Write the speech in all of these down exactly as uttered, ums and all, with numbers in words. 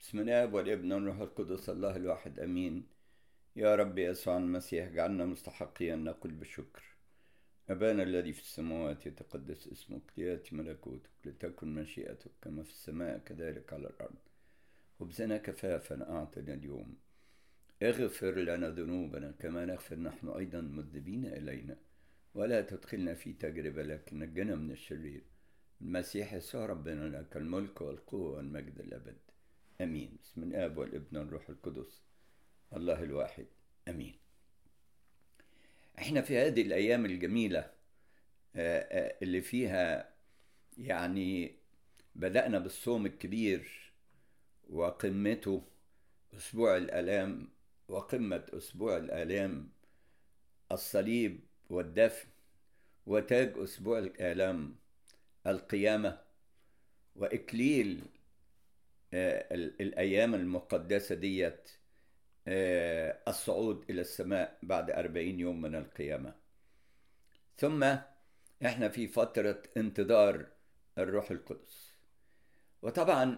بسم الله والابن والروح القدس الله الواحد امين. يا رب يسوع المسيح اجعلنا مستحقين نقول بشكر. ابانا الذي في السماوات يتقدس اسمك، لياتي ملكوتك، لتكن مشيئتك كما في السماء كذلك على الارض. خبزنا كفافا اعطنا اليوم، اغفر لنا ذنوبنا كما نغفر نحن ايضا مذنبين الينا، ولا تدخلنا في تجربه لكن نجنا من الشرير. المسيح يسوع ربنا لك الملك والقوه والمجد الابد امين. بسم الاب والابن والروح القدس الله الواحد امين. احنا في هذه الايام الجميله اللي فيها يعني بدأنا بالصوم الكبير وقمته اسبوع الالام، وقمه اسبوع الالام الصليب والدفن، وتاج اسبوع الالام القيامه، واكليل الايام المقدسه ديت الصعود إلى السماء بعد أربعين يوم من القيامة. ثم إحنا في فترة انتظار الروح القدس. وطبعا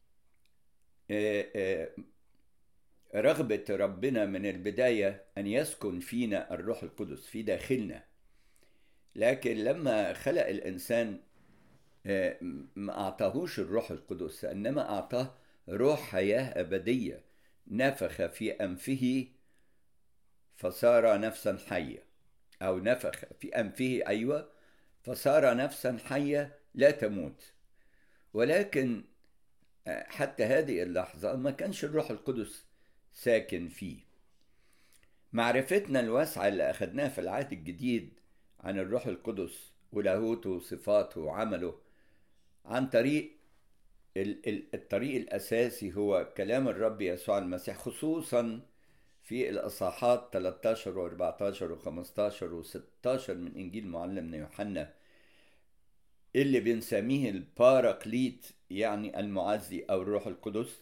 رغبة ربنا من البداية أن يسكن فينا الروح القدس في داخلنا، لكن لما خلق الإنسان ما أعطاهوش الروح القدس، إنما أعطاه روح حياة أبدية، نفخ في أنفه فصار نفسا حية، أو نفخ في أنفه أيوة فصار نفسا حية لا تموت. ولكن حتى هذه اللحظة ما كانش الروح القدس ساكن فيه. معرفتنا الواسعة اللي أخذناها في العهد الجديد عن الروح القدس ولاهوته وصفاته وعمله عن طريق الطريق الأساسي هو كلام الرب يسوع المسيح، خصوصا في الأصحاحات ثلاثة عشر و أربعة عشر و خمسة عشر و ستة عشر من إنجيل معلمنا يوحنا، اللي بنسميه الباراكليت، يعني المعزي أو الروح القدس.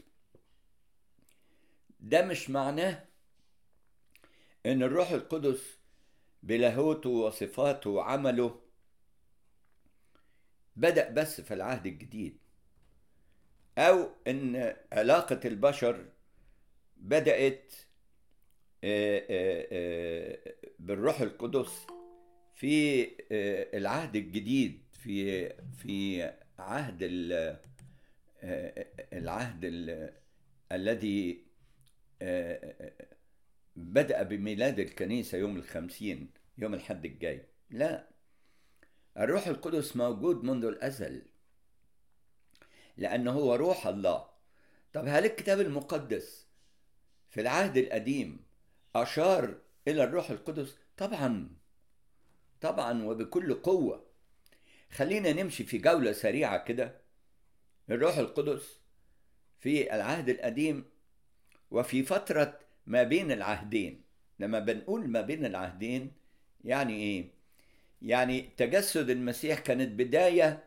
ده مش معناه إن الروح القدس بلاهوته وصفاته وعمله بدأ بس في العهد الجديد، أو إن علاقة البشر بدأت بالروح القدس في العهد الجديد، في في عهد العهد الذي بدأ بميلاد الكنيسة يوم الخمسين، يوم الحد الجاي. لا، الروح القدس موجود منذ الأزل لأنه هو روح الله. طب هل الكتاب المقدس في العهد القديم أشار إلى الروح القدس؟ طبعا طبعا وبكل قوة. خلينا نمشي في جولة سريعة كده. الروح القدس في العهد القديم وفي فترة ما بين العهدين. لما بنقول ما بين العهدين يعني إيه؟ يعني تجسد المسيح كانت بداية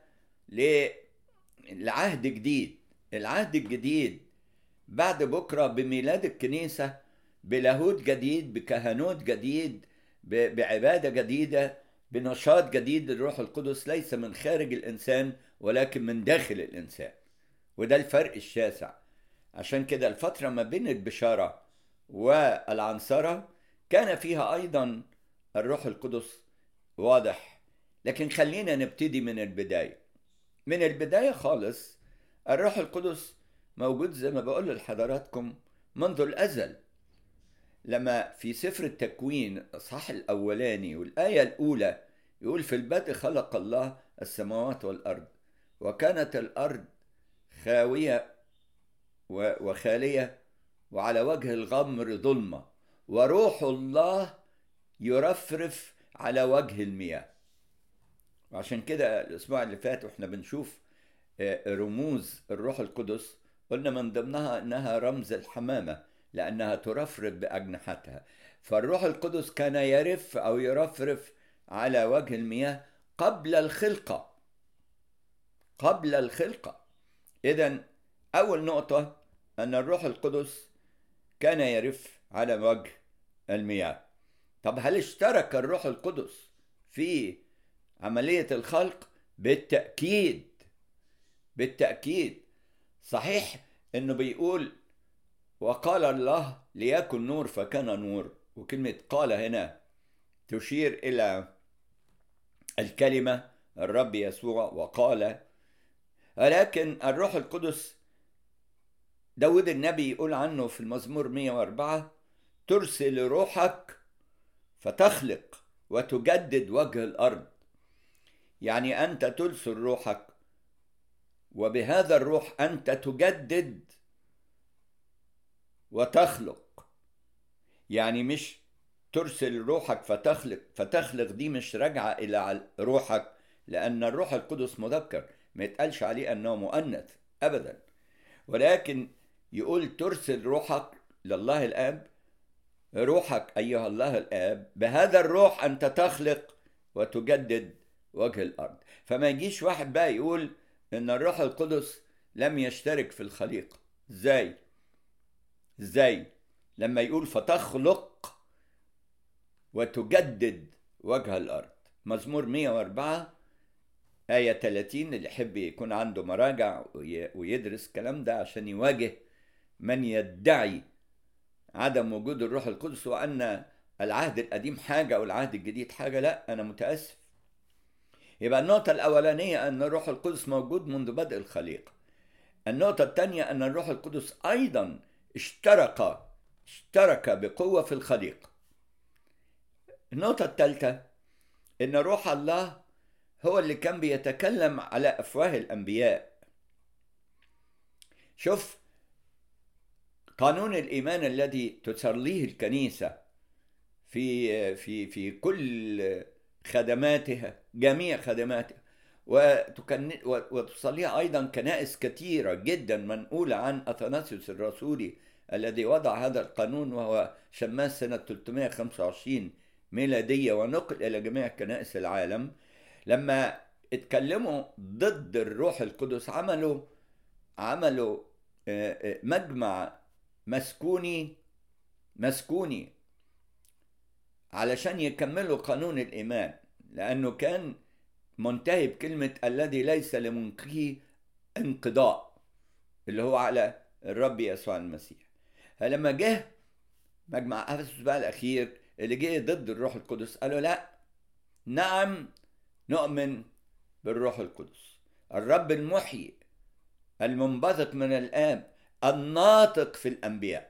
لعهد جديد. العهد الجديد بعد بكرة بميلاد الكنيسة، بلاهوت جديد، بكهنوت جديد، بعبادة جديدة، بنشاط جديد للروح القدس، ليس من خارج الإنسان ولكن من داخل الإنسان. وده الفرق الشاسع. عشان كده الفترة ما بين البشارة والعنصرة كان فيها أيضا الروح القدس واضح. لكن خلينا نبتدي من البداية. من البداية خالص الروح القدس موجود زي ما بقول لحضراتكم منذ الأزل. لما في سفر التكوين الإصحاح الأولاني والآية الأولى يقول: في البدء خلق الله السماوات والأرض، وكانت الأرض خاوية وخالية، وعلى وجه الغمر ظلمة، وروح الله يرفرف على وجه المياه. وعشان كده الأسبوع اللي فات وإحنا بنشوف رموز الروح القدس قلنا من ضمنها أنها رمز الحمامة لأنها ترفرف بأجنحتها. فالروح القدس كان يرف أو يرفرف على وجه المياه قبل الخلقة. قبل الخلقة. إذن أول نقطة أن الروح القدس كان يرف على وجه المياه. طب هل اشترك الروح القدس في عملية الخلق؟ بالتأكيد بالتأكيد. صحيح إنه بيقول وقال الله ليكن نور فكان نور، وكلمة قال هنا تشير إلى الكلمة الرب يسوع وقال. ولكن الروح القدس داود النبي يقول عنه في المزمور مئة وأربعة ترسل روحك فتخلق وتجدد وجه الأرض. يعني أنت ترسل روحك، وبهذا الروح أنت تجدد وتخلق. يعني مش ترسل روحك فتخلق، فتخلق دي مش راجعة إلى روحك، لأن الروح القدس مذكر ما يتقالش عليه أنه مؤنث أبدا، ولكن يقول ترسل روحك لله الآب، روحك أيها الله الآب، بهذا الروح أنت تخلق وتجدد وجه الأرض. فما يجيش واحد بقى يقول إن الروح القدس لم يشترك في الخليقة. إزاي؟ إزاي؟ لما يقول فتخلق وتجدد وجه الأرض. مزمور مئة وأربعة آية ثلاثين، اللي يحب يكون عنده مراجع ويدرس الكلام ده عشان يواجه من يدعي عدم وجود الروح القدس وأن العهد القديم حاجة والعهد الجديد حاجة. لا، أنا متأسف. يبقى النقطة الأولانية أن الروح القدس موجود منذ بدء الخليقة. النقطة الثانية أن الروح القدس أيضا اشترك اشترك بقوة في الخليقة. النقطة الثالثة أن روح الله هو اللي كان بيتكلم على أفواه الأنبياء. شوف قانون الإيمان الذي تصليه الكنيسة في في في كل خدماتها، جميع خدماتها، وتصليها أيضا كنائس كثيرة جدا منقولة عن أثناسيوس الرسولي الذي وضع هذا القانون، وهو شماس سنة ثلاثمئة وخمسة وعشرين ميلادية ونقل إلى جميع كنائس العالم. لما اتكلموا ضد الروح القدس عملوا عملوا مجمع مسكوني مسكوني علشان يكملوا قانون الإيمان، لأنه كان منتهي بكلمة الذي ليس لمنقذه انقضاء، اللي هو على الرب يسوع المسيح. فلما جه مجمع أفسس بقى الأخير اللي جه ضد الروح القدس، قالوا لا، نعم نؤمن بالروح القدس، الرب المحيي المنبثق من الآب الناطق في الأنبياء.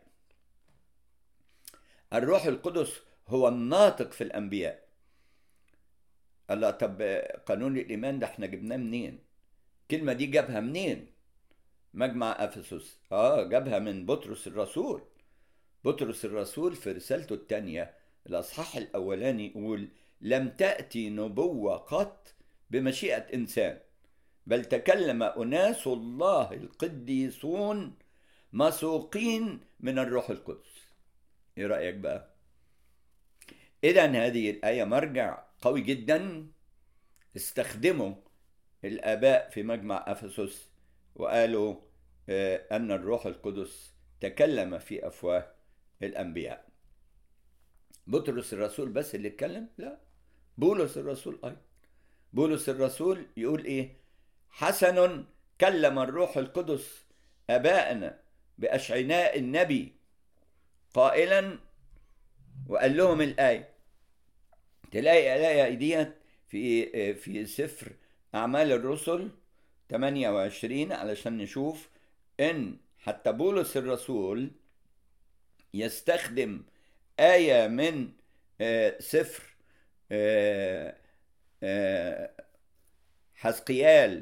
الروح القدس هو الناطق في الأنبياء. الله، طب قانون الإيمان ده احنا جبناه منين؟ الكلمة دي جابها منين؟ مجمع أفسس اه جابها من بطرس الرسول. بطرس الرسول في رسالته الثانية الأصحاح الأولاني يقول لم تأتي نبوة قط بمشيئة إنسان، بل تكلم أناس الله القديسون مسوقين من الروح القدس. ايه رأيك بقى؟ إذن هذه الآية مرجع قوي جدا استخدموا الآباء في مجمع أفسس، وقالوا أن الروح القدس تكلم في أفواه الأنبياء. بطرس الرسول بس اللي اتكلم؟ لا، بولس الرسول أيضا. بولس الرسول يقول إيه؟ حسن كلم الروح القدس آباءنا بأشعياء النبي قائلا، وقال لهم الآية. تلاقي الآية دي في في سفر أعمال الرسل ثمانية وعشرين علشان نشوف إن حتى بولس الرسول يستخدم آية من سفر حزقيال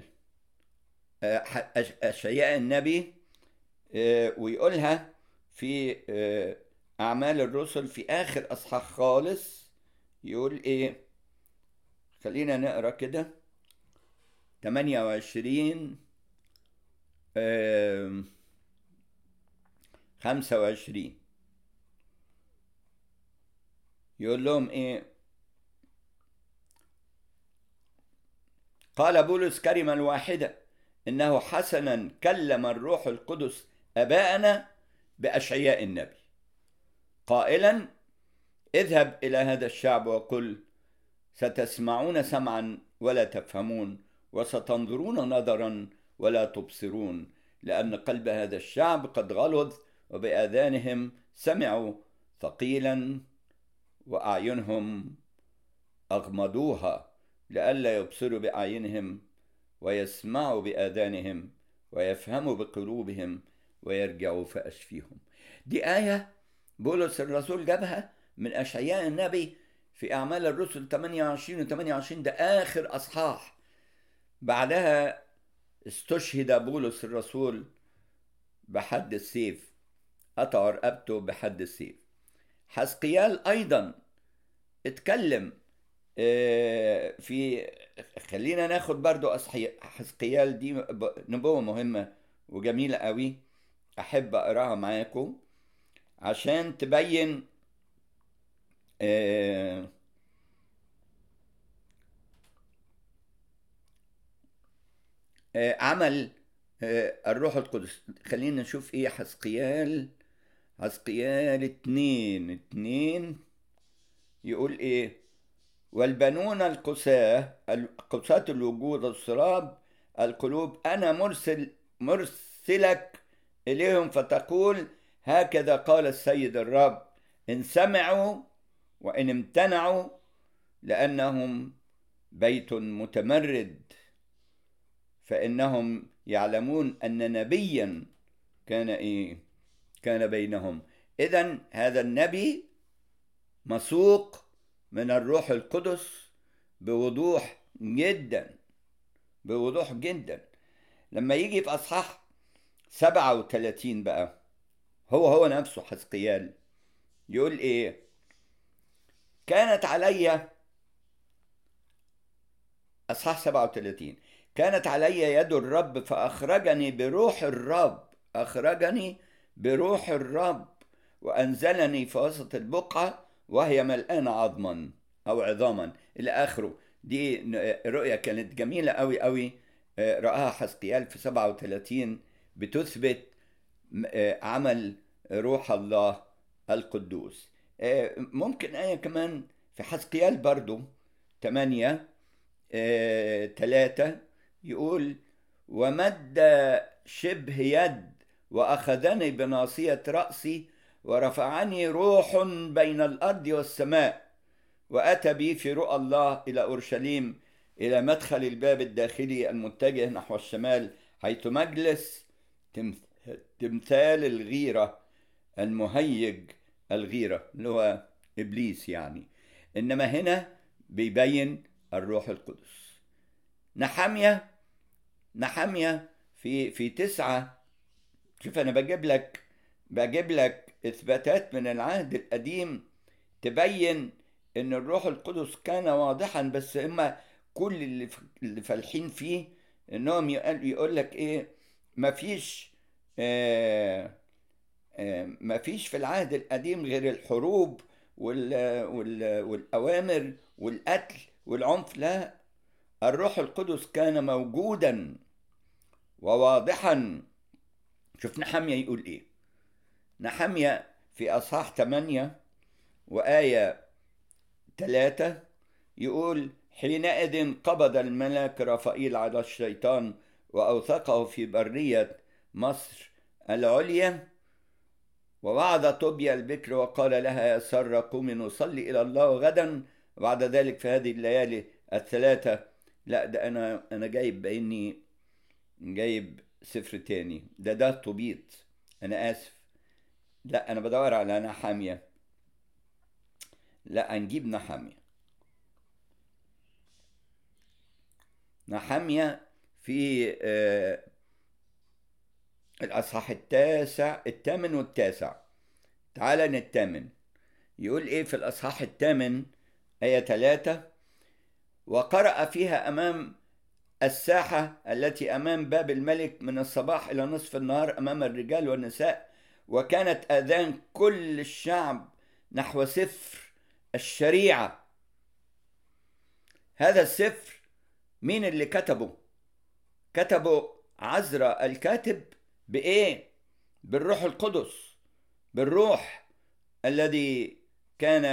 أشعياء النبي، ويقولها في أعمال الرسل في آخر أصحاح خالص. يقول إيه؟ خلينا نقرأ كده ثمانية وعشرين خمسة وعشرين. يقول لهم إيه؟ قال بولس كلمة واحدة إنه حسنا كلم الروح القدس آباءنا بأشعياء النبي قائلا اذهب إلى هذا الشعب وقل ستسمعون سمعا ولا تفهمون، وستنظرون نظرا ولا تبصرون، لأن قلب هذا الشعب قد غلظ، وبآذانهم سمعوا ثقيلا، وأعينهم أغمضوها، لئلا يبصروا بأعينهم ويسمعوا بآذانهم ويفهموا بقلوبهم ويرجعوا فأشفيهم. دي آية بولس الرسول جابها من أشعياء النبي في أعمال الرسل ثمانية وعشرين و ثمانية وعشرين، ده آخر أصحاح. بعدها استشهد بولس الرسول بحد السيف، قطع رقبته بحد السيف. حزقيال أيضا اتكلم في، خلينا ناخد برضو حزقيال، دي نبوة مهمة وجميلة قوي، أحب أقراها معاكم عشان تبين عمل الروح القدس. خلينا نشوف ايه حزقيال حزقيال اتنين اتنين يقول ايه: والبنون القساة قساة الوجود الصراب القلوب، أنا مرسل مرسلك إليهم فتقول هكذا قال السيد الرب، إن سمعوا وإن امتنعوا، لأنهم بيت متمرد، فإنهم يعلمون أن نبيا كان إيه كان بينهم. إذن هذا النبي مسوق من الروح القدس بوضوح جدا بوضوح جدا. لما يجي في أصحاح سبعة وثلاثين بقى، هو هو نفسه حزقيال يقول إيه: كانت علي، أصحاح سبعة وثلاثين، كانت علي يد الرب فأخرجني بروح الرب أخرجني بروح الرب وأنزلني في وسط البقعة وهي ملآنة عظما أو عظاما إلى آخره. دي رؤية كانت جميلة أوي أوي، رآها حزقيال في سبعة وثلاثين، بتثبت عمل روح الله القدوس. ممكن آية كمان في حزقيال برضو ثمانية ثلاثة يقول: ومد شبه يد وأخذني بناصية رأسي ورفعني روح بين الأرض والسماء، وأتى بي في رؤى الله إلى أورشليم، إلى مدخل الباب الداخلي المتجه نحو الشمال، حيث مجلس تمثال الغيرة المهيج الغيرة، اللي هو إبليس يعني. إنما هنا بيبين الروح القدس. نحمية نحمية في في تسعة. شوف أنا بجيب لك بجيب لك إثباتات من العهد القديم تبين إن الروح القدس كان واضحا، بس إما كل اللي اللي فالحين فيه إنهم يقول لك إيه: مفيش آه آه مفيش في العهد القديم غير الحروب وال وال والأوامر والقتل والعنف. لا، الروح القدس كان موجودا وواضحا. شوف نحمية يقول ايه. نحمية في أصحاح ثمانية وآية ثلاثة يقول: حينئذ قبض الملاك رافائيل على الشيطان وأوثقه في برية مصر العليا، ووعد طوبيا البكر وقال لها: يا سارة قومي نصلي إلى الله غدا. وبعد ذلك في هذه الليالي الثلاثة، لا ده أنا أنا جايب بإني جايب سفر تاني، ده ده طوبيت، أنا آسف، لا أنا بدور على نحمية، لا هنجيب نحمية. نحمية في آه الأصحاح التاسع الثامن والتاسع. تعالى نتامن. يقول إيه في الأصحاح الثامن آية ثلاثة: وقرأ فيها أمام الساحة التي أمام باب الملك من الصباح إلى نصف النهار أمام الرجال والنساء، وكانت آذان كل الشعب نحو سفر الشريعة. هذا السفر مين اللي كتبه؟ كتبه عزرا الكاتب. بإيه؟ بالروح القدس، بالروح الذي كان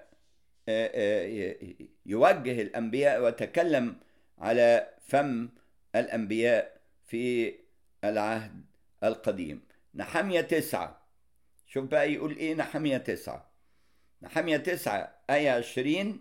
يوجه الأنبياء وتكلم على فم الأنبياء في العهد القديم. نحمية تسعة، شوف بقى يقول ايه نحمية تسعة. نحمية تسعة آية عشرين.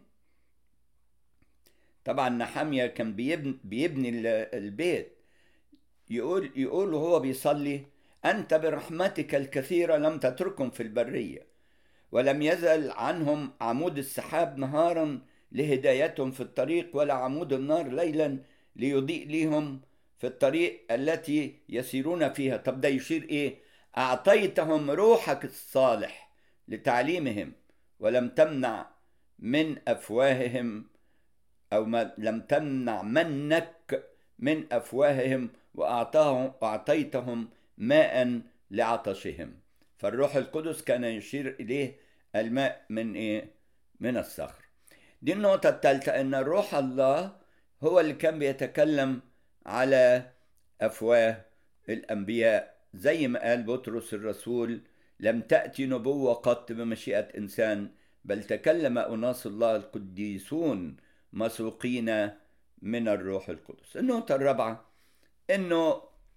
طبعا نحمية كان بيبني, بيبني البيت. يقول يقول وهو بيصلي: أنت برحمتك الكثيرة لم تتركهم في البرية، ولم يزل عنهم عمود السحاب نهارا لهدايتهم في الطريق، ولا عمود النار ليلا ليضيء لهم في الطريق التي يسيرون فيها. طب ده يشير ايه؟ أعطيتهم روحك الصالح لتعليمهم، ولم تمنع من أفواههم أو ما لم تمنع منك من أفواههم، وأعطاهم وأعطيتهم ماء لعطشهم. فالروح القدس كان يشير إليه الماء من إيه؟ من الصخر. دي النقطة الثالثة، إن الروح الله هو اللي كان بيتكلم على أفواه الأنبياء، زي ما قال بطرس الرسول: لم تأتي نبوة قط بمشيئة إنسان، بل تكلم أناس الله القديسون مسوقين من الروح القدس. النقطة الرابعة، إنه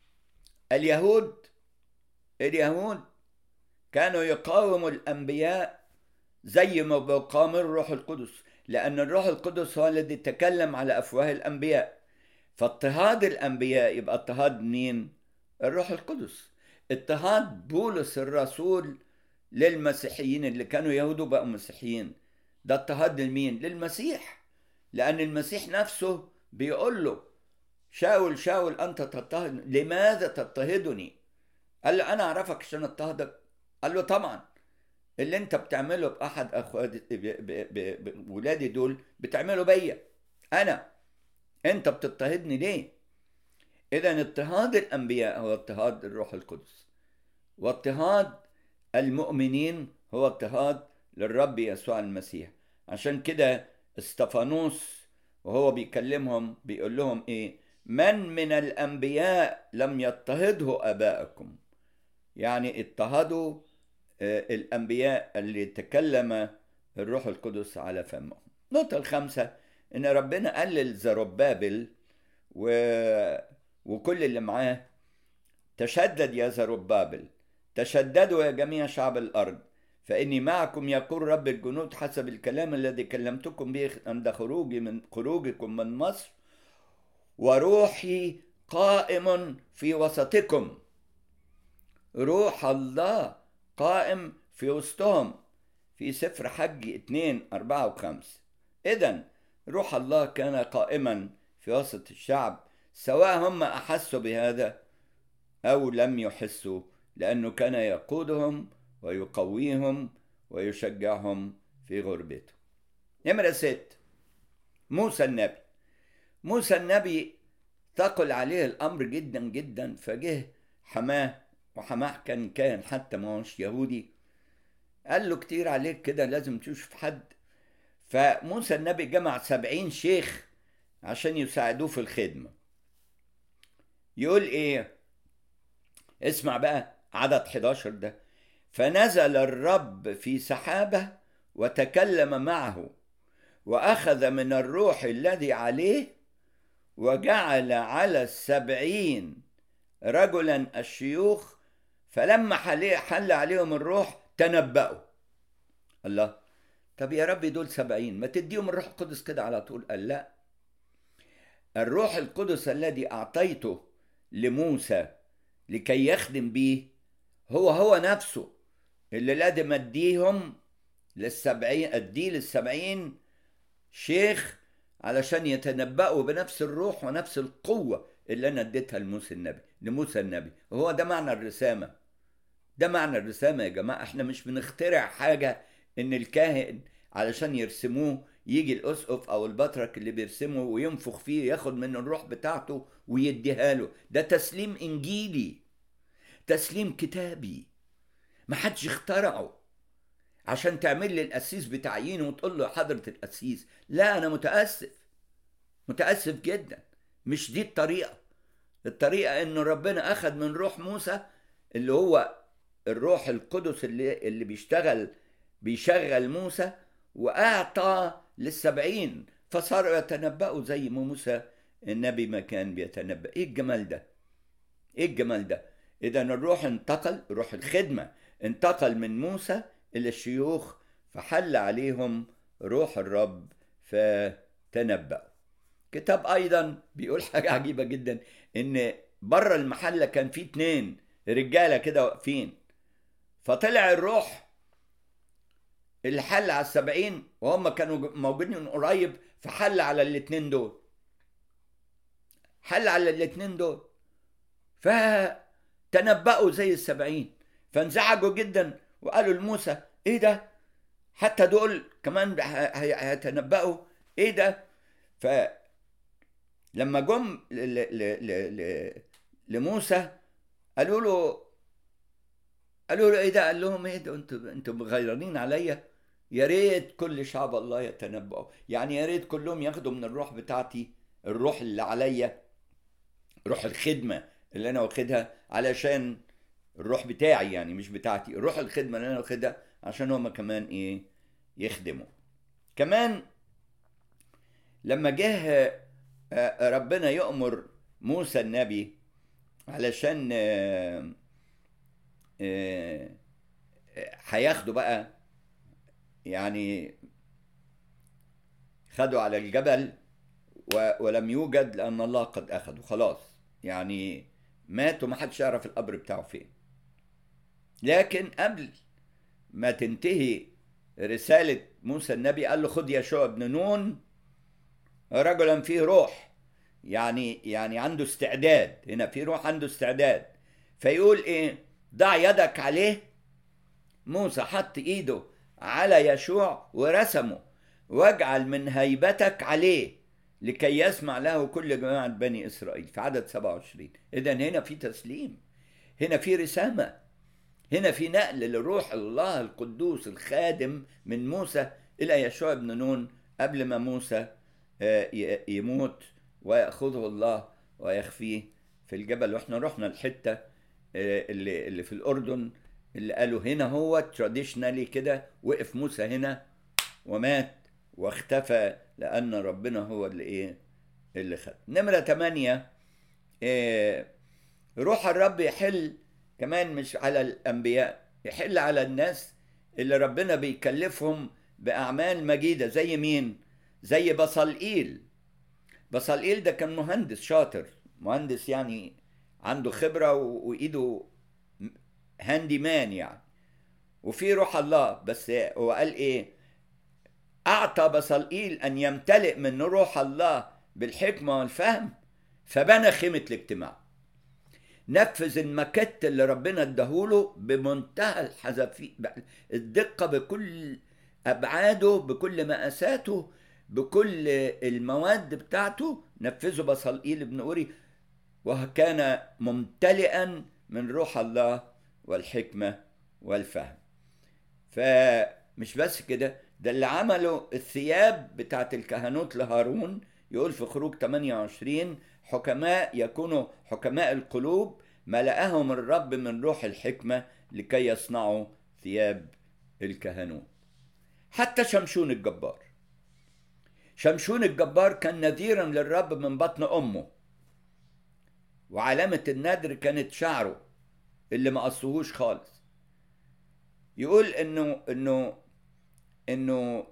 اليهود اليهود كانوا يقاوموا الأنبياء زي ما بيقاوموا الروح القدس، لأن الروح القدس هو الذي تكلم على أفواه الأنبياء. فاضطهاد الأنبياء يبقى اضطهاد مين؟ الروح القدس. اضطهاد بولس الرسول للمسيحيين اللي كانوا يهود وبقوا مسيحيين، ده اضطهاد لمين؟ للمسيح، لأن المسيح نفسه بيقول له: شاول شاول أنت تضطهد، لماذا تضطهدني؟ قال له: أنا أعرفك عشان اضطهدك. قال له: طبعا اللي أنت بتعمله بأحد أخواتي ولادي دول بتعمله بيا أنا، أنت بتضطهدني ليه؟ إذا اضطهاد الأنبياء هو اضطهاد الروح القدس، واضطهاد المؤمنين هو اضطهاد للرب يسوع المسيح. عشان كده استفانوس وهو بيكلمهم بيقول لهم ايه؟ من من الانبياء لم يضطهده اباءكم؟ يعني اضطهدوا الانبياء اللي تكلم الروح القدس على فمهم. النقطة الخامسة، ان ربنا قال لزربابل و... وكل اللي معاه: تشدد يا زربابل، تشددوا يا جميع شعب الأرض، فإني معكم يقول رب الجنود حسب الكلام الذي كلمتكم به عند خروجي من خروجكم من مصر، وروحي قائم في وسطكم. روح الله قائم في وسطهم، في سفر حج اتنين أربعة وخمسة. إذن روح الله كان قائما في وسط الشعب، سواء هم أحسوا بهذا أو لم يحسوا، لأنه كان يقودهم ويقويهم ويشجعهم في غربتهم. نمرة ست، موسى النبي. موسى النبي ثقل عليه الأمر جدا جدا، فجه حماه، وحماه كان كان حتى ما هوش يهودي، قال له: كتير عليك كده، لازم تشوف حد. فموسى النبي جمع سبعين شيخ عشان يساعدوه في الخدمة. يقول ايه؟ اسمع بقى عدد حداشر ده: فنزل الرب في سحابة وتكلم معه، وأخذ من الروح الذي عليه، وجعل على السبعين رجلا الشيوخ، فلما حل عليهم الروح تنبأوا. الله، طب يا رب دول سبعين، ما تديهم الروح القدس كده على طول؟ قال لا، الروح القدس الذي أعطيته لموسى لكي يخدم به هو هو نفسه اللي لازم اديهم للسبعين، اديه للسبعين شيخ علشان يتنبأوا بنفس الروح ونفس القوة اللي انا اديتها لموسى النبي لموسى النبي. وهو ده معنى الرسامة، ده معنى الرسامة يا جماعة. احنا مش بنخترع حاجة ان الكاهن علشان يرسموه يجي الاسقف او البطرك اللي بيرسمه وينفخ فيه ياخد من الروح بتاعته ويديها له. ده تسليم انجيلي، تسليم كتابي، ما حدش اخترعه عشان تعمل لي القسيس بتعيينه وتقول له حضرة القسيس. لا، انا متأسف متأسف جدا، مش دي الطريقة. الطريقة انه ربنا اخذ من روح موسى اللي هو الروح القدس اللي, اللي بيشتغل بيشغل موسى، واعطى للسبعين فصاروا يتنبأوا زي ما موسى النبي ما كان بيتنبأ. ايه الجمال ده، ايه الجمال ده؟ إذا الروح انتقل، روح الخدمة انتقل من موسى إلى الشيوخ، فحل عليهم روح الرب فتنبأوا. كتاب أيضا بيقول حاجة عجيبة جدا، إن بره المحلة كان في اتنين رجالة كده واقفين، فطلع الروح اللي حل على السبعين وهم كانوا موجودين قريب، فحل على الاتنين دول، حل على الاتنين دول فتنبأوا زي السبعين، فانزعجوا جدا وقالوا لموسى ايه ده، حتى دول كمان هيتنبأوا، ايه ده؟ فلما جم لموسى قالوا له قالوا له ايه ده؟ قال لهم ايه ده؟ انتوا انتوا مغيرين عليا، يا ريت كل شعب الله يتنبأوا، يعني يا ريت كلهم ياخدوا من الروح بتاعتي، الروح اللي عليا، روح الخدمة اللي انا واخدها، علشان الروح بتاعي يعني مش بتاعتي، الروح الخدمة اللي انا واخدها عشان هما كمان ايه يخدموا. كمان لما جه ربنا يأمر موسى النبي علشان هياخدوا بقى، يعني خدوا على الجبل ولم يوجد، لأن الله قد أخذوا خلاص، يعني ماتوا، ما حدش يعرف القبر بتاعه فين. لكن قبل ما تنتهي رسالة موسى النبي قال له خد يشوع بن نون رجلا فيه روح، يعني يعني عنده استعداد، هنا في روح عنده استعداد. فيقول ايه؟ ضع يدك عليه. موسى حط ايده على يشوع ورسمه، واجعل من هيبتك عليه لكي يسمع له كل جماعة بني إسرائيل، في عدد سبعة وعشرين. إذن هنا في تسليم، هنا في رسامة، هنا في نقل لروح الله القدوس الخادم من موسى إلى يشوع بن نون قبل ما موسى يموت ويأخذه الله ويخفيه في الجبل. واحنا رحنا الحتة اللي, اللي في الأردن اللي قالوا هنا هو تراديشنالي كده وقف موسى هنا ومات واختفى، لأن ربنا هو اللي إيه اللي خد. نمرة تمانية، إيه، روح الرب يحل كمان مش على الأنبياء، يحل على الناس اللي ربنا بيكلفهم بأعمال مجيدة. زي مين؟ زي بصلئيل. بصلئيل ده كان مهندس شاطر، مهندس يعني عنده خبرة وإيده هاندي مان يعني، وفي روح الله. بس هو قال إيه؟ أعطى بصلئيل أن يمتلئ من روح الله بالحكمة والفهم، فبنى خيمة الاجتماع. نفذ المكت اللي ربنا اداهوله بمنتهى الحذافير، الدقة، بكل أبعاده، بكل مقاساته، بكل المواد بتاعته، نفذه بصلئيل ابن أوري، وكان ممتلئا من روح الله والحكمة والفهم. فمش بس كده، ده اللي عمله الثياب بتاعت الكهنوت لهارون. يقول في خروج ثمانية وعشرين حكماء يكونوا حكماء القلوب، ملأهم الرب من روح الحكمة لكي يصنعوا ثياب الكهنوت. حتى شمشون الجبار، شمشون الجبار كان نذيرا للرب من بطن أمه، وعلامة النذر كانت شعره اللي ما قصهوش خالص. يقول انه انه انه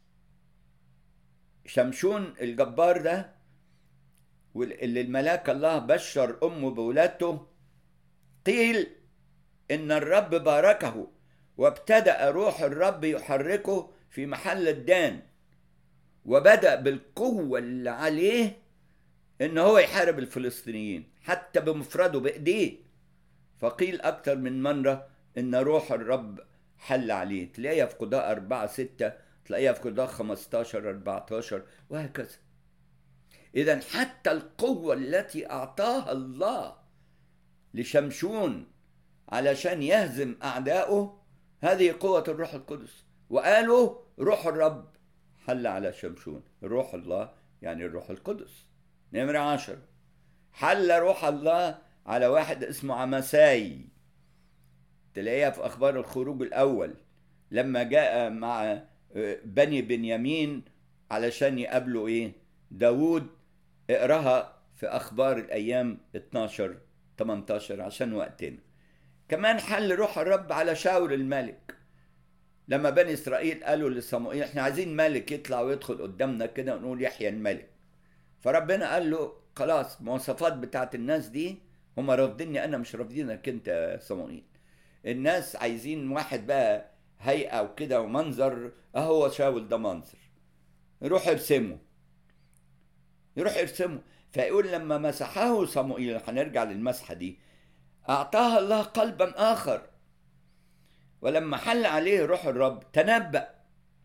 شمشون الجبار ده واللي الملاك الله بشر امه بولادته، قيل ان الرب باركه وابتدأ روح الرب يحركه في محل الدان، وبدأ بالقوة اللي عليه ان هو يحارب الفلسطينيين حتى بمفرده بايديه. فقيل اكتر من مرة ان روح الرب حل عليه، تلاقيها في قضاء أربعة ستة، تلاقيها في قضاء خمستاشر أربعتاشر وهكذا. إذن حتى القوة التي أعطاها الله لشمشون علشان يهزم أعدائه، هذه قوة الروح القدس. وقالوا روح الرب حل على شمشون، روح الله يعني الروح القدس. نمرة عشر، حل روح الله على واحد اسمه عمساي، تلاقيها في أخبار الخروج الأول لما جاء مع بني بنيامين علشان يقابلوا إيه؟ داود. اقراها في أخبار الأيام اتناشر تمنتاشر عشان وقتنا. كمان حل روح الرب على شاول الملك. لما بني إسرائيل قالوا لصموئيل احنا عايزين ملك يطلع ويدخل قدامنا كده ونقول يحيى الملك، فربنا قال له خلاص مواصفات بتاعت الناس دي هم رافضيني انا، مش رافضينك انت يا صموئيل. الناس عايزين واحد بقى هيئة وكده ومنظر، اهو شاول ده منظر، يروح يرسمه يروح يرسمه. فيقول لما مسحه صموئيل، هنرجع للمسحة دي، اعطاها الله قلبا اخر، ولما حل عليه روح الرب تنبأ،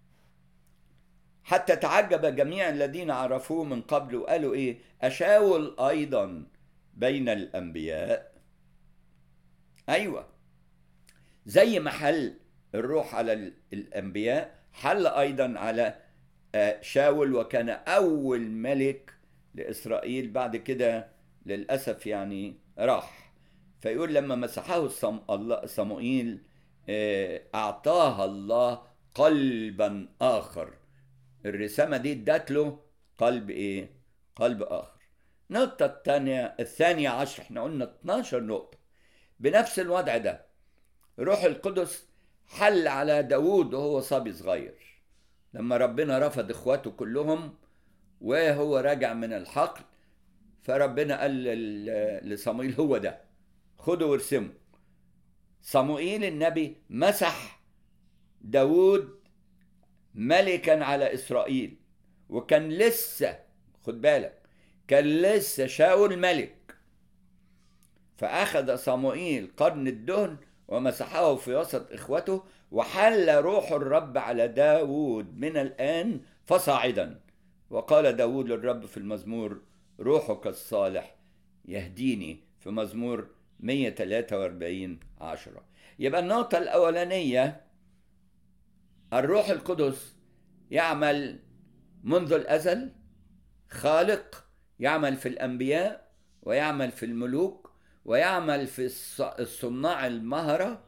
حتى تعجب جميع الذين عرفوه من قبل وقالوا ايه، أشاول ايضا بين الانبياء. ايوه، زي ما حل الروح على الانبياء حل ايضا على شاول، وكان اول ملك لاسرائيل. بعد كده للاسف يعني راح. فيقول لما مسحه صموئيل اعطاها الله قلبا اخر. الرسامة دي ادت له قلب ايه؟ قلب اخر. النقطة الثانية الثانية عشر، احنا قلنا اتناشر نقطة بنفس الوضع ده. روح القدس حل على داود وهو صبي صغير، لما ربنا رفض اخواته كلهم وهو راجع من الحقل، فربنا قال لصموئيل هو ده، خده وارسمه. صموئيل النبي مسح داود ملكا على إسرائيل، وكان لسه، خد بالك، كان لسه شاول ملك. فأخذ صموئيل قرن الدهن ومسحه في وسط إخوته، وحل روح الرب على داود من الآن فصاعدا. وقال داود للرب في المزمور روحك الصالح يهديني، في مزمور مية وتلاتة وأربعين عشرة. يبقى النقطة الأولانية، الروح القدس يعمل منذ الأزل، خالق، يعمل في الأنبياء ويعمل في الملوك ويعمل في الصناع المهرة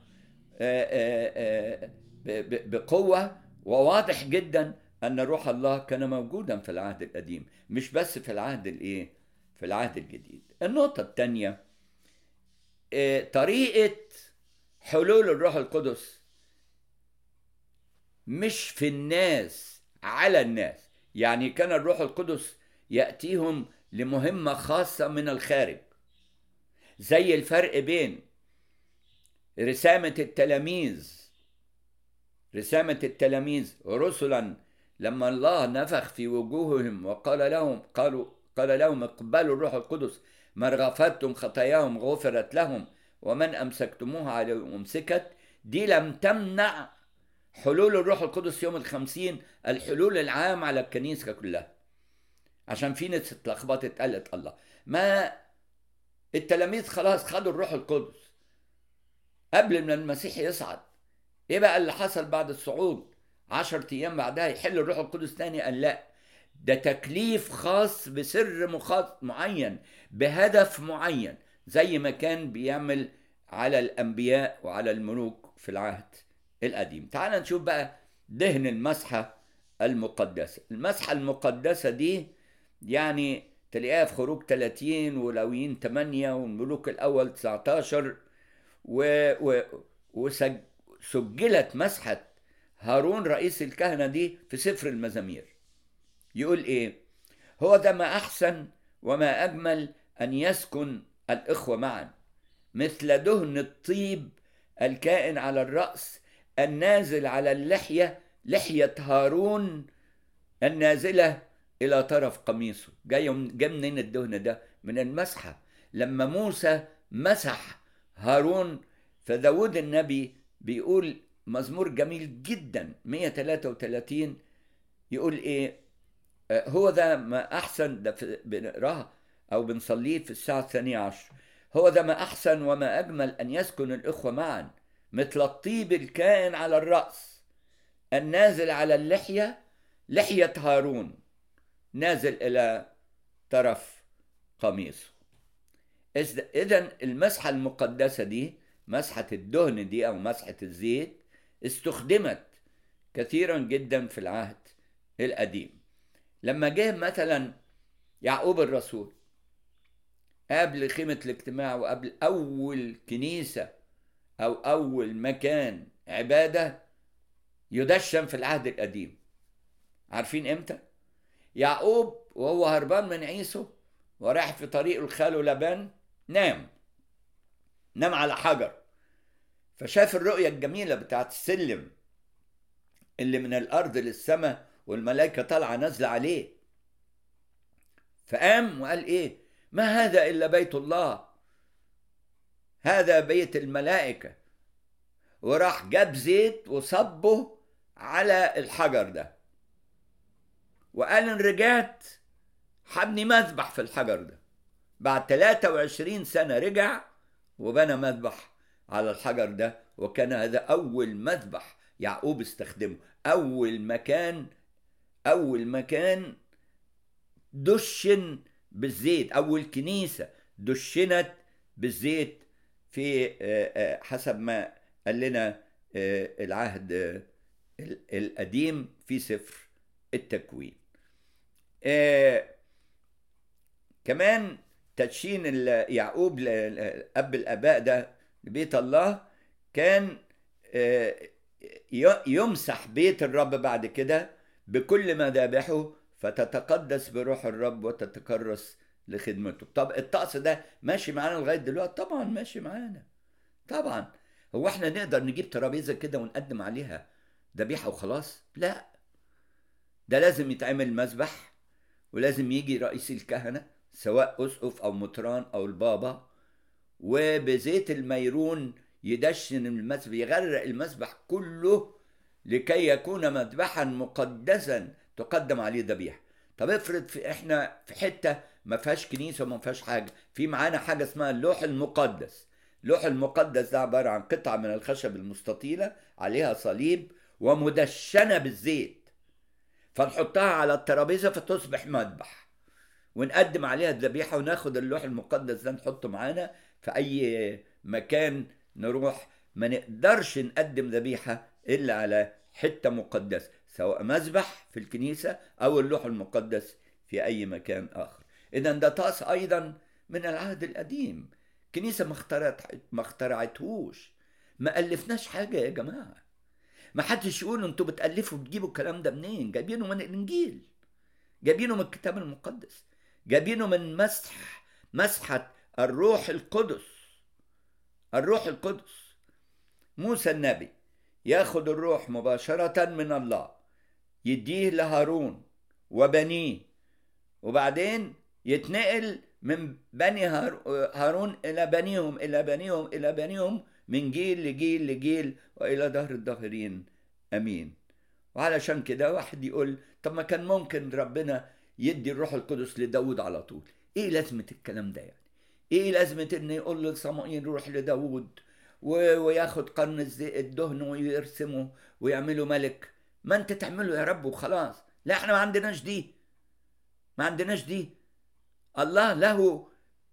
بقوة. وواضح جدا أن روح الله كان موجودا في العهد القديم، مش بس في العهد الإيه؟ في العهد الجديد. النقطة الثانية، طريقة حلول الروح القدس مش في الناس، على الناس. يعني كان الروح القدس يأتيهم لمهمة خاصة من الخارج، زي الفرق بين رسامة التلاميذ رسامة التلاميذ رسلا لما الله نفخ في وجوههم وقال لهم قالوا قال لهم اقبلوا الروح القدس، من غفرتم خطاياهم غفرت لهم ومن أمسكتموها عليهم أمسكت. دي لم تمنع حلول الروح القدس يوم الخمسين، الحلول العام على الكنيسة كلها. عشان في ناس اتلخبطت قالت الله ما التلاميذ خلاص خدوا الروح القدس قبل ما المسيح يصعد، ايه بقى اللي حصل بعد الصعود؟ عشرة ايام بعدها يحل الروح القدس تاني؟ قال لا، ده تكليف خاص بسر مخاص معين بهدف معين، زي ما كان بيعمل على الانبياء وعلى الملوك في العهد القديم. تعال نشوف بقى دهن المسحة المقدسة. المسحة المقدسة دي يعني تلاقيها في خروج ثلاثين ولويين ثمانية والملوك الأول تسعتاشر، و... و... وسجلت مسحة هارون رئيس الكهنة دي في سفر المزامير. يقول إيه؟ هو ده ما أحسن وما أجمل أن يسكن الإخوة معا، مثل دهن الطيب الكائن على الرأس النازل على اللحية، لحية هارون النازلة إلى طرف قميصه. جاي منين الدهن ده؟ من المسحة. لما موسى مسح هارون، فداود النبي بيقول مزمور جميل جدا مية وتلاتة وتلاتين، يقول إيه؟ هو ده ما أحسن، ده بنقراها أو بنصليه في الساعة الثانية عشر. هو ده ما أحسن وما أجمل أن يسكن الإخوة معا، مثل الطيب الكائن على الرأس النازل على اللحية، لحية هارون نازل إلى طرف قميصه. إذن المسحة المقدسة دي، مسحة الدهن دي أو مسحة الزيت، استخدمت كثيرا جدا في العهد القديم. لما جه مثلا يعقوب الرسول قبل خيمة الاجتماع وقبل أول كنيسة أو أول مكان عبادة يدشن في العهد القديم. عارفين إمتى؟ يعقوب وهو هربان من عيسو وراح في طريقه لخاله لبان، نام نام على حجر، فشاف الرؤية الجميلة بتاعت السلم اللي من الأرض للسماء والملائكة طالعة نازلة عليه، فقام وقال إيه؟ ما هذا إلا بيت الله، هذا بيت الملائكة. وراح جاب زيت وصبه على الحجر ده وقال إن رجعت حبني مذبح في الحجر ده. بعد ثلاثة وعشرين سنة رجع وبنى مذبح على الحجر ده، وكان هذا أول مذبح يعقوب استخدمه، أول مكان أول مكان دشن بالزيت، أول كنيسة دشنت بالزيت في حسب ما قال لنا العهد القديم في سفر التكوين. كمان تدشين يعقوب أب الآباء ده لبيت الله كان يمسح بيت الرب بعد كده بكل مذابحه فتتقدس بروح الرب وتتكرس لخدمته. طب الطقس ده ماشي معانا لغاية دلوقتي؟ طبعا ماشي معانا طبعا. هو احنا نقدر نجيب ترابيزة كده ونقدم عليها ذبيحة وخلاص؟ لا، ده لازم يتعمل مذبح، ولازم يجي رئيس الكهنة سواء أسقف أو مطران أو البابا، وبزيت الميرون يدشن المذبح، يغرق المذبح كله لكي يكون مذبحا مقدسا تقدم عليه ذبيحة. طب افرض في احنا في حتة ما فيهاش كنيسة وما فيهاش حاجة، في معانا حاجة اسمها اللوح المقدس. اللوح المقدس ده عبارة عن قطعة من الخشب المستطيلة عليها صليب ومدشنة بالزيت، فنحطها على الترابيزة فتصبح مذبح، ونقدم عليها الذبيحة، وناخد اللوح المقدس ده نحطه معانا في أي مكان نروح. ما نقدرش نقدم ذبيحة إلا على حتة مقدسة، سواء مذبح في الكنيسة أو اللوح المقدس في أي مكان آخر. إذن ده طقس أيضا من العهد القديم، كنيسة ما اخترعت ما اخترعتهوش، ما ألفناش حاجة يا جماعة. ما حدش يقول انتوا بتألفوا بتجيبوا الكلام ده منين؟ جايبينه من الإنجيل، جايبينه من الكتاب المقدس، جايبينه من مسح مسحة الروح القدس. الروح القدس موسى النبي ياخد الروح مباشرة من الله يديه لهارون وبنيه، وبعدين يتنقل من بني هارون إلى بنيهم إلى بنيهم إلى بنيهم من جيل لجيل لجيل وإلى دهر الدهرين أمين. وعلشان كده واحد يقول طب ما كان ممكن ربنا يدي الروح القدس لداود على طول؟ ايه لازمة الكلام ده يعني؟ ايه لازمة ان يقول لصموئيل روح لداود وياخد قرن الدهن ويرسمه ويعمله ملك؟ ما انت تعمله يا رب وخلاص. لا، احنا ما عندناش دي، ما عندناش دي. الله له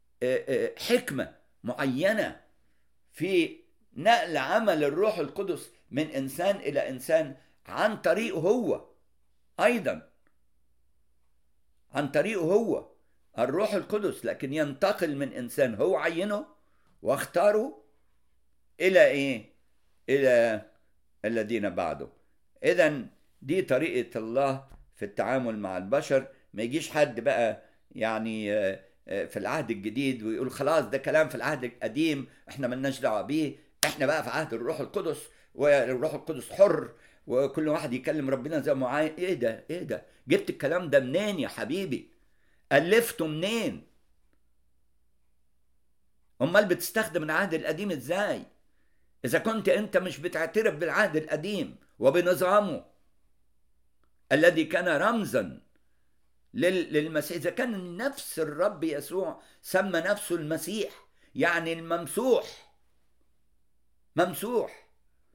حكمة معينة في نقل عمل الروح القدس من انسان الى انسان عن طريقه هو، ايضا عن طريقه هو الروح القدس، لكن ينتقل من انسان هو عينه واختاره الى ايه؟ الى الذين بعده. اذا دي طريقة الله في التعامل مع البشر. ما يجيش حد بقى يعني في العهد الجديد ويقول خلاص ده كلام في العهد القديم احنا ملناش دعوه بيه، احنا بقى في عهد الروح القدس والروح القدس حر وكل واحد يكلم ربنا زي ما عايز. ايه ده ايه ده؟ جبت الكلام ده منين يا حبيبي؟ ألفته منين؟ امال بتستخدم العهد القديم ازاي اذا كنت انت مش بتعترف بالعهد القديم وبنظامه الذي كان رمزا للمسيح؟ اذا كان نفس الرب يسوع سمى نفسه المسيح، يعني الممسوح، ممسوح،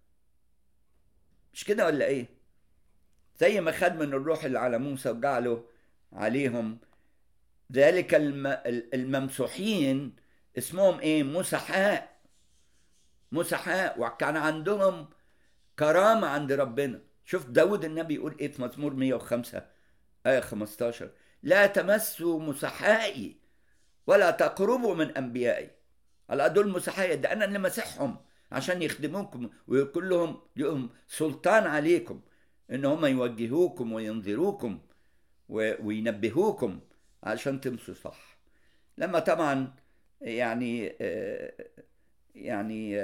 مش كده ولا ايه؟ زي ما خد من الروح اللي على موسى وجعله عليهم، ذلك الممسوحين اسمهم ايه؟ مسحاء. مسحاء، وكان عندهم كرامة عند ربنا. شوف داود النبي يقول ايه في مزمور مية وخمسة آية خمستاشر: لا تمسوا مسحائي ولا تقربوا من أنبيائي. الله، دول مسحائي، ده أنا اللي مسحهم عشان يخدموكم ويكون لهم لهم سلطان عليكم ان هم يوجهوكم وينذروكم وينبهوكم عشان تمشوا صح. لما طبعا يعني يعني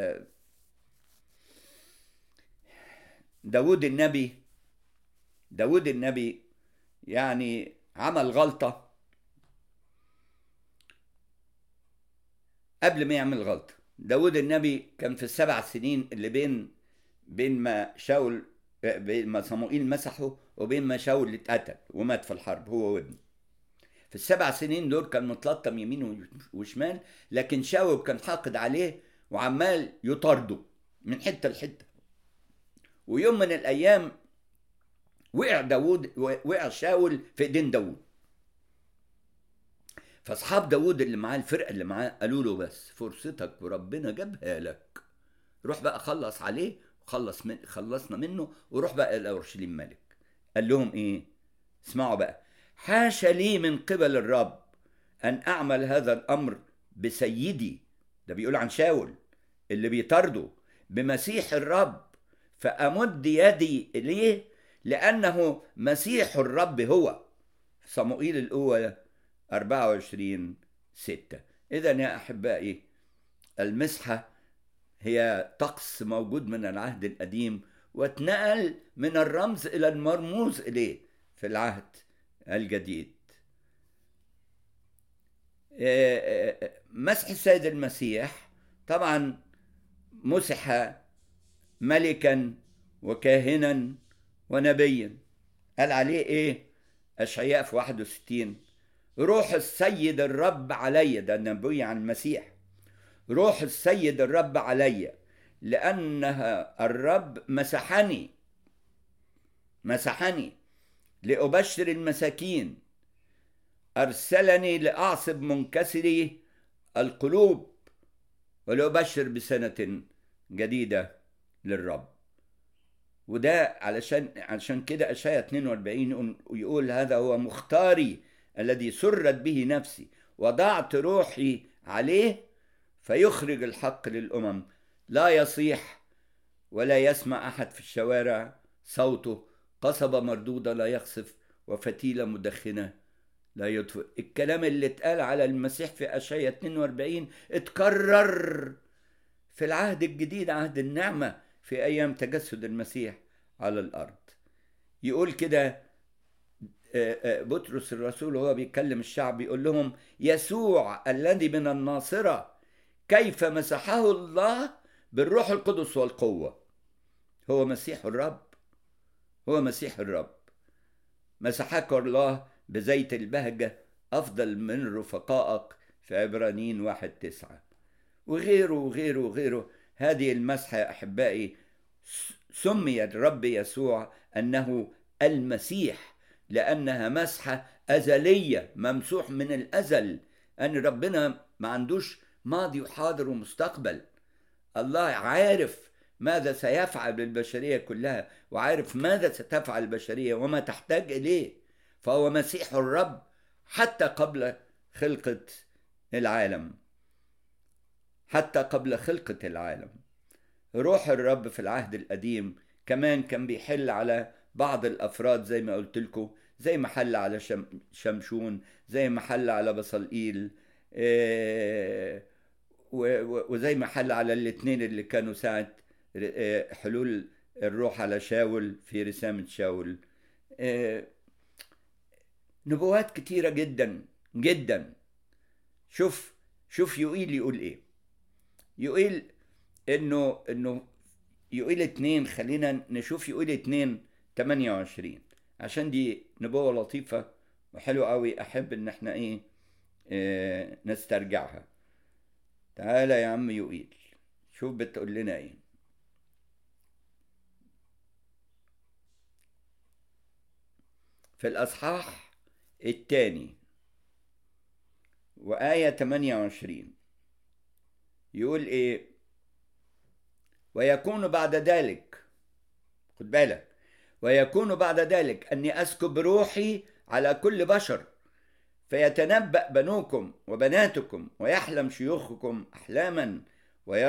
داود النبي داود النبي يعني عمل غلطة قبل ما يعمل غلطة. داود النبي كان في السبع سنين اللي بين بين ما شاول بين ما صموئيل مسحه وبين ما شاول اتقتل ومات في الحرب هو وابنه. في السبع سنين دول كان متلطم يمين وشمال، لكن شاول كان حاقد عليه وعمال يطارده من حتة لحتة. ويوم من الأيام وقع داود وقع شاول في ايدين داود. فاصحاب داود اللي معاه الفرقة اللي معاه قالوا له بس فرصتك وربنا جابها لك، روح بقى خلص عليه وخلص من خلصنا منه وروح بقى إلى أورشليم ملك. قال لهم ايه؟ اسمعوا بقى: حاشا لي من قبل الرب أن أعمل هذا الأمر بسيدي، ده بيقول عن شاول اللي بيطارده، بمسيح الرب، فأمد يدي إليه لأنه مسيح الرب هو. صموئيل الأولى أربعة وعشرين ستة. إذا يا أحبائي، المسحة هي طقس موجود من العهد القديم واتنقل من الرمز إلى المرموز إليه في العهد الجديد. مسح السيد المسيح طبعا مسح ملكا وكاهنا ونبيا. قال عليه ايه اشعياء في واحد وستين: روح السيد الرب علي، ده النبي عن المسيح، روح السيد الرب علي لأنها الرب مسحني مسحني لأبشر المساكين، أرسلني لأعصب منكسري القلوب ولأبشر بسنة جديدة للرب. وده علشان علشان كده أشعياء اثنين وأربعين يقول: هذا هو مختاري الذي سرت به نفسي، وضعت روحي عليه فيخرج الحق للأمم، لا يصيح ولا يسمع أحد في الشوارع صوته، قصبة مردودة لا يخسف، وفتيلة مدخنة لا يطفئ. الكلام اللي اتقال على المسيح في أشعياء اثنين وأربعين اتكرر في العهد الجديد، عهد النعمة، في أيام تجسد المسيح على الأرض. يقول كده بطرس الرسول وهو بيكلم الشعب، يقول لهم: يسوع الذي من الناصرة كيف مسحه الله بالروح القدس والقوة. هو مسيح الرب، هو مسيح الرب. مسحك الله بزيت البهجة أفضل من رفقائك في عبرانيين واحد تسعة، وغيره وغيره وغيره. هذه المسحة يا أحبائي سمي الرب يسوع أنه المسيح لأنها مسحة أزلية، ممسوح من الأزل، أن ربنا ما عندوش ماضي وحاضر ومستقبل. الله عارف ماذا سيفعل بالبشرية كلها، وعارف ماذا ستفعل البشرية وما تحتاج إليه. فهو مسيح الرب حتى قبل خلقة العالم، حتى قبل خلقة العالم. روح الرب في العهد القديم كمان كان بيحل على بعض الأفراد زي ما قلت لكم، زي ما حل على شم شمشون، زي ما حل على بصلئيل، إيه وزي ما حل على الاثنين اللي كانوا ساعة حلول الروح على شاول في رسامة شاول. نبوات كتيرة جدا جدا. شوف شوف يوئيل يقول ايه. يوئيل انه انه يوئيل اتنين، خلينا نشوف يوئيل اتنين تمانية وعشرين عشان دي نبوة لطيفة وحلوة قوي، احب ان احنا ايه, إيه نسترجعها. تعالى يا عم يوئيل، شوف بتقول لنا ايه. في الأصحاح الثاني وآية تمانية وعشرين يقول ايه: ويكون بعد ذلك، خد بالك، ويكون بعد ذلك أني أسكب روحي على كل بشر، فيتنبأ بنوكم وبناتكم، ويحلم شيوخكم أحلاما، ويرى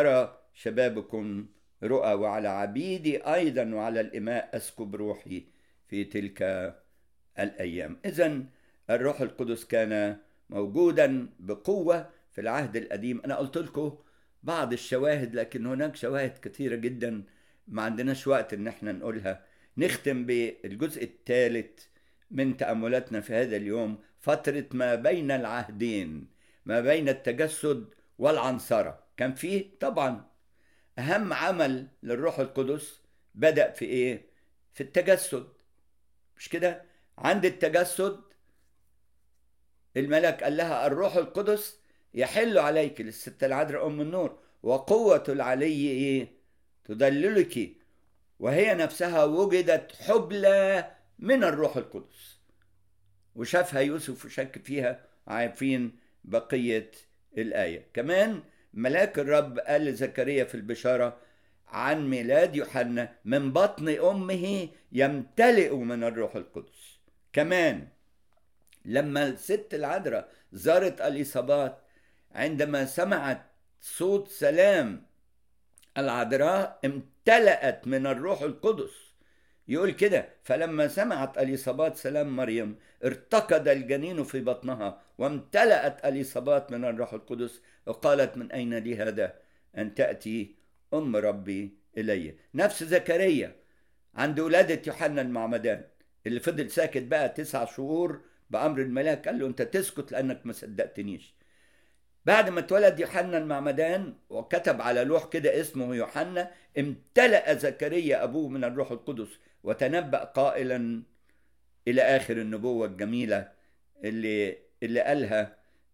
شبابكم رؤى، وعلى عبيدي أيضا وعلى الإماء أسكب روحي في تلك الأيام. إذن الروح القدس كان موجودا بقوة في العهد القديم. أنا قلت لكم بعض الشواهد، لكن هناك شواهد كثيرة جدا ما عندناش وقت إن احنا نقولها. نختم بالجزء الثالث من تأملاتنا في هذا اليوم، فترة ما بين العهدين، ما بين التجسد والعنصرة. كان فيه طبعا أهم عمل للروح القدس بدأ في إيه؟ في التجسد، مش كده؟ عند التجسد الملك قال لها الروح القدس يحل عليك، للست العذراء أم النور، وقوة العلي إيه؟ تدللك، وهي نفسها وجدت حبلى من الروح القدس. وشافها يوسف وشك فيها، عارفين بقية الآية. كمان ملاك الرب قال لزكريا في البشارة عن ميلاد يوحنا من بطن أمه يمتلئ من الروح القدس. كمان لما الست العذراء زارت اليصابات، عندما سمعت صوت سلام العذراء امتلأت من الروح القدس. يقول كده فلما سمعت اليصابات سلام مريم ارتقد الجنين في بطنها، وامتلأت اليصابات من الروح القدس، وقالت من أين لي هذا أن تأتي أم ربي إلي. نفس زكريا عند ولادة يوحنا المعمدان اللي فضل ساكت بقى تسع شهور بأمر الملاك، قال له أنت تسكت لأنك ما صدقتنيش. بعد ما اتولد يوحنا المعمدان وكتب على لوح كده اسمه يوحنا، امتلأ زكريا أبوه من الروح القدس وتنبأ قائلا إلى آخر النبوة الجميلة اللي, اللي قالها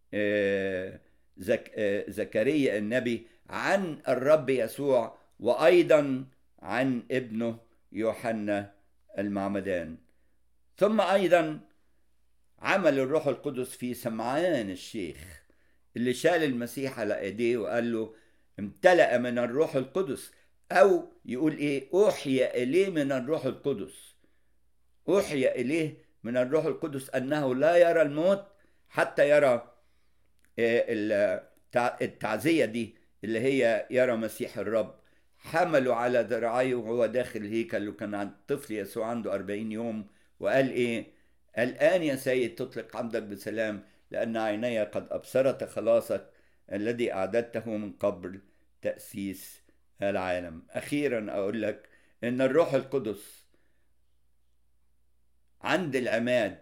زك زكريا النبي عن الرب يسوع، وأيضا عن ابنه يوحنا المعمدان. ثم أيضا عمل الروح القدس في سمعان الشيخ اللي شال المسيح على ايديه وقال له امتلأ من الروح القدس، او يقول ايه؟ اوحي اليه من الروح القدس. اوحي اليه من الروح القدس انه لا يرى الموت حتى يرى التعزية دي اللي هي يرى مسيح الرب. حملوا على ذراعيه وهو داخل الهيكل، وكان عند طفل يسوع عنده أربعين يوم، وقال ايه؟ الآن يا سيد تطلق عبدك بسلام، لأن عيني قد أبصرت خلاصك الذي أعددته من قبل تأسيس العالم. أخيرا أقول لك إن الروح القدس عند العماد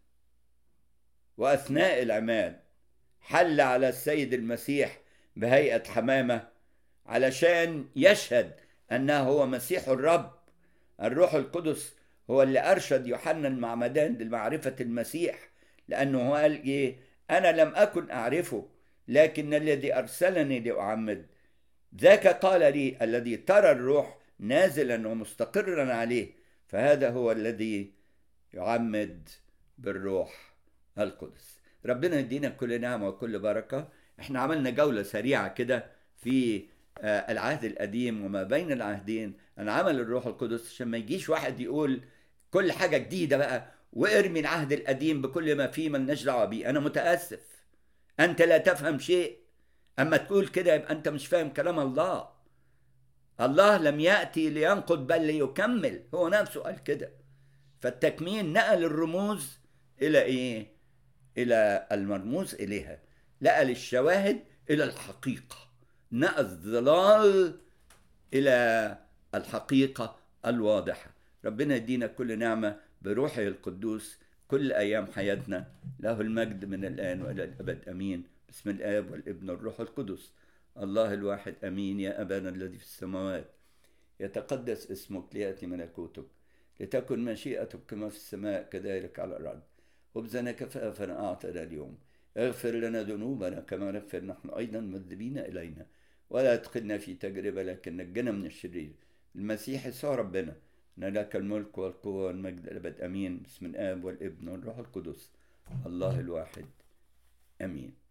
وأثناء العماد حل على السيد المسيح بهيئة حمامة علشان يشهد أنه هو مسيح الرب. الروح القدس هو اللي أرشد يوحنا المعمدان لمعرفة المسيح، لأنه قال إيه؟ أنا لم أكن أعرفه، لكن الذي أرسلني لأعمد ذاك قال لي الذي ترى الروح نازلا ومستقرا عليه، فهذا هو الذي يعمد بالروح القدس. ربنا يدينا كل نعمة وكل بركة. احنا عملنا جولة سريعة كده في العهد القديم وما بين العهدين عن عمل الروح القدس، عشان ما يجيش واحد يقول كل حاجة جديدة بقى وارمي العهد القديم بكل ما فيه ملناش دعوة بيه. أنا متأسف، أنت لا تفهم شيء. أما تقول كده يبقى أنت مش فاهم كلام الله. الله لم يأتي لينقض بل ليكمل، هو نفسه قال كده. فالتكميل نقل الرموز إلى إيه؟ إلى المرموز إليها، نقل الشواهد إلى الحقيقة، نقل الظلال إلى الحقيقة الواضحة. ربنا يدينا كل نعمة بروحه القدوس كل أيام حياتنا. له المجد من الآن وإلى الأبد أمين. بسم الآب والابن والروح القدس الله الواحد أمين. يا أبانا الذي في السماوات يتقدس اسمك، ليأتي ملكوتك، لتكن مشيئتك كما في السماء كذلك على الأرض. خبزنا كفافنا أعطنا اليوم، اغفر لنا ذنوبنا كما نغفر نحن أيضا مذنبين إلينا، ولا تدخلنا في تجربة لكن نجنا من الشرير. المسيح يسوع ربنا، أن لك الملك والقوة والمجد الأبد أمين. بسم الآب والابن والروح القدس الله الواحد أمين.